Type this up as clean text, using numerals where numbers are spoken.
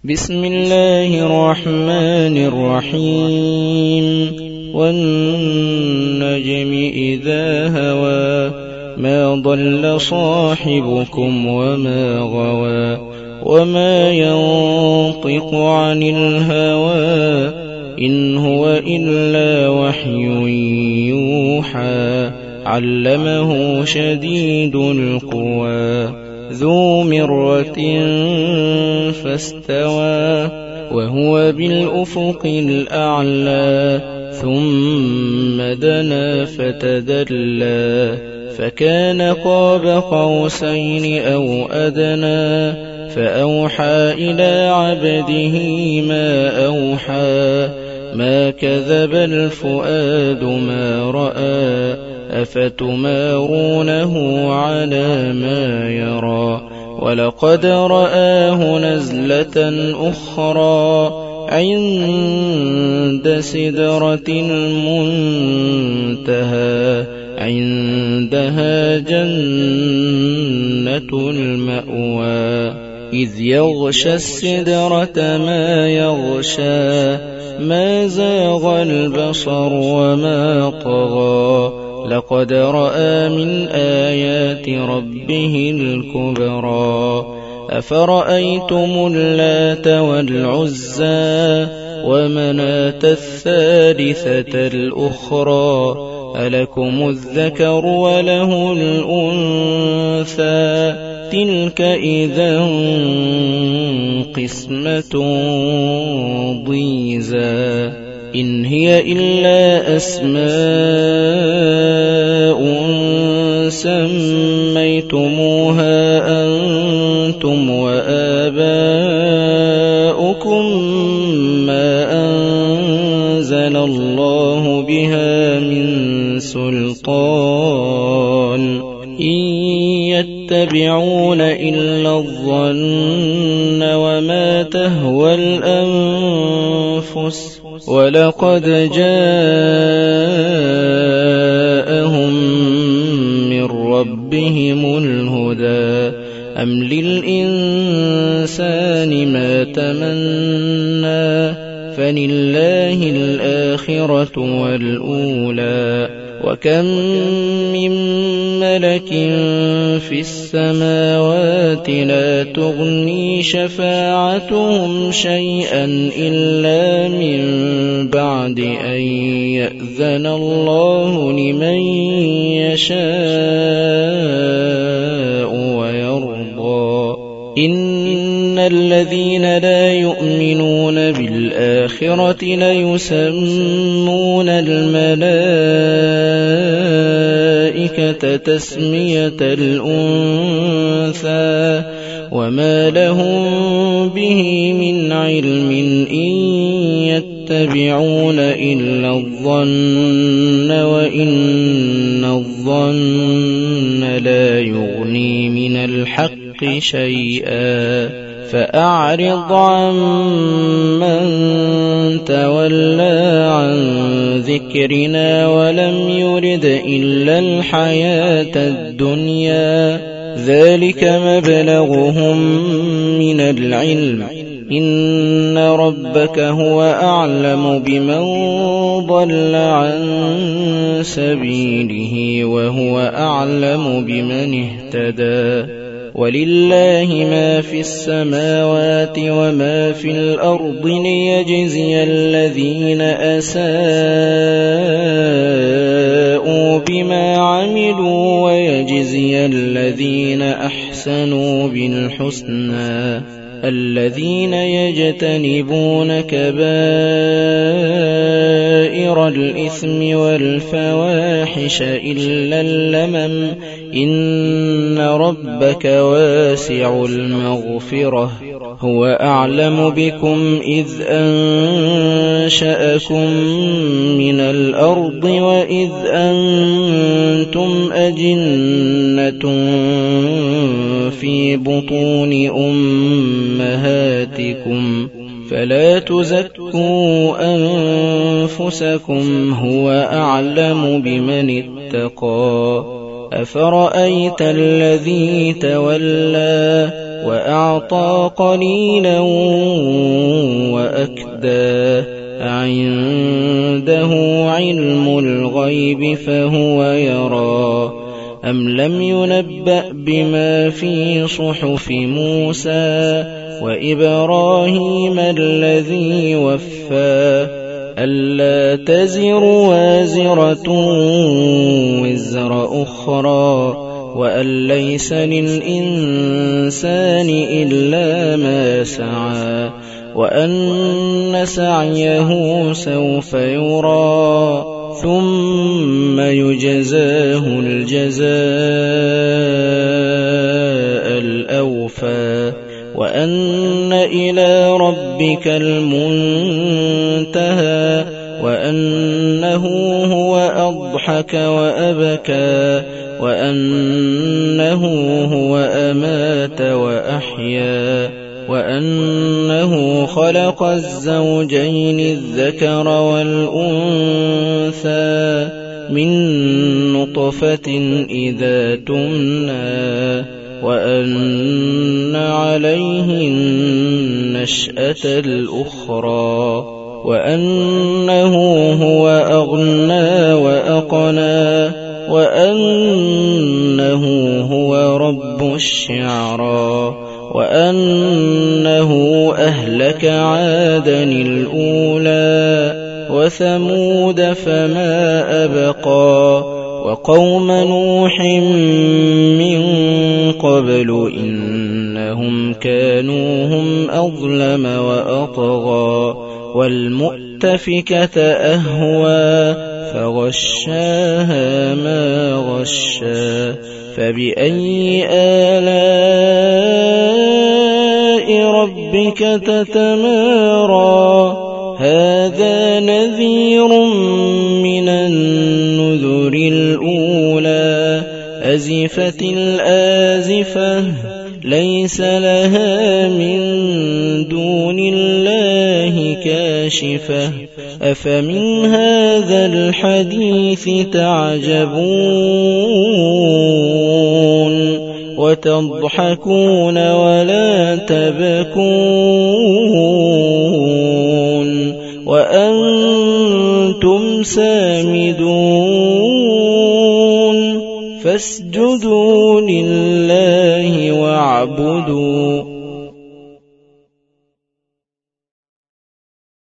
بسم الله الرحمن الرحيم والنجم إذا هوى ما ضل صاحبكم وما غوى وما ينطق عن الهوى إن هو إلا وحي يوحى علمه شديد القوى ذو مرة فاستوى وهو بالأفق الأعلى ثم دنا فتدلى فكان قاب قوسين أو أدنى فأوحى إلى عبده ما أوحى ما كذب الفؤاد ما رأى أفتمارونه على ما يرى ولقد رآه نزلة أخرى عند سدرة المنتهى عندها جنة المأوى إذ يغشى السدرة ما يغشى ما زاغ البصر وما طغى لقد رأى من آيات ربه الكبرى أفرأيتم اللات والعزى ومناة الثالثة الأخرى ألكم الذكر وله الأنثى تلك إذا قسمة ضيزى إن هي إلا أسماء سميتموها أنتم وآباؤكم ما أنزل الله بها من سلطان إن يتبعون إلا الظن وما تهوى الأنفس ولقد جاءهم من ربهم الهدى أم للإنسان ما تمنى فلله الآخرة والأولى وكم من ملك في السماوات لا تغني شفاعتهم شيئا إلا من بعد أن يأذن الله لمن يشاء ويرضى إن الذين لا يؤمنون بالآخرة ليسمون الملائكة تسمية الأنثى وما لهم به من علم إن يتبعون إلا الظن وإن الظن لا يغني من الحق شيئا فأعرض عن من تولى عن ذكرنا ولم يرد إلا الحياة الدنيا ذلك مبلغهم من العلم إن ربك هو أعلم بمن ضل عن سبيله وهو أعلم بمن اهتدى ولله ما في السماوات وما في الأرض ليجزي الذين أساءوا بما عملوا ويجزي الذين أحسنوا بالحسنى الذين يجتنبون كبائر الإثم والفواحش إلا اللمم إن ربك واسع المغفرة هو أعلم بكم إذ أنشأكم من الأرض وإذ أنتم أجنة في بطون أمهاتكم فلا تزكوا أنفسكم هو أعلم بمن اتقى أفرأيت الذي تولى وأعطى قليلا وأكدى أعنده علم الغيب فهو يرى أم لم ينبأ بما في صحف موسى وإبراهيم الذي وفى ألا تزر وازرة وزر أخرى وأن ليس للإنسان إلا ما سعى وأن سعيه سوف يرى ثم يجزاه الجزاء الأوفى وأن إلى ربك المنتهى وأنه هو أضحك وأبكى وأنه هو أمات وأحيا وأنه خلق الزوجين الذكر والأنثى من نطفة إذا تمنى وأن عليه النشأة الأخرى وأنه هو أغنى وأقنى وأنه هو رب الشعرى وأنه أهلك عادا الأولى وثمود فما أبقى وقوم نوح من قبل إنهم كانوا هم أظلم وأطغى والمؤتفكة أهوى فغشاها ما غشا فبأي آلاء ربك تتمارى هذا نذير من النذر الأولى أزفت الآزفة ليس لها من دون الله كاشفة أفمن هذا الحديث تعجبون وتضحكون ولا تبكون وأنتم سامدون فاسجدوا لله واعبدوا